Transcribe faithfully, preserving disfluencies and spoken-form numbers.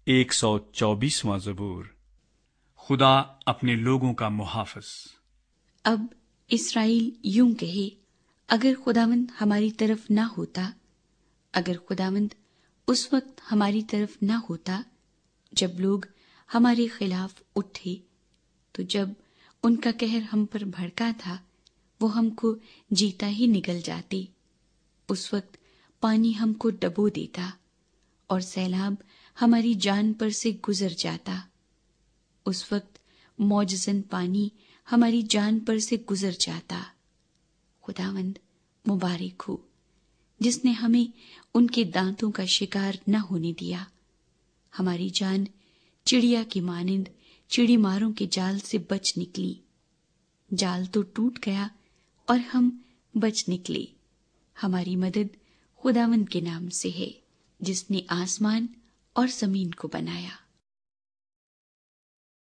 ایک سو چوبیسواں زبور۔ خدا اپنے لوگوں کا محافظ۔ اب اسرائیل یوں کہے، اگر خداوند ہماری طرف نہ ہوتا، اگر خداوند اس وقت ہماری طرف نہ ہوتا جب لوگ ہمارے خلاف اٹھے، تو جب ان کا قہر ہم پر بھڑکا تھا وہ ہم کو جیتا ہی نگل جاتے۔ اس وقت پانی ہم کو ڈبو دیتا اور سیلاب ہماری جان پر سے گزر جاتا۔ اس وقت موجزن پانی ہماری جان پر سے گزر جاتا۔ خداوند مبارک ہو جس نے ہمیں ان کے دانتوں کا شکار نہ ہونے دیا۔ ہماری جان چڑیا کی مانند چڑی ماروں کے جال سے بچ نکلی۔ جال تو ٹوٹ گیا اور ہم بچ نکلے۔ ہماری مدد خداوند کے نام سے ہے جس نے آسمان اور زمین کو بنایا۔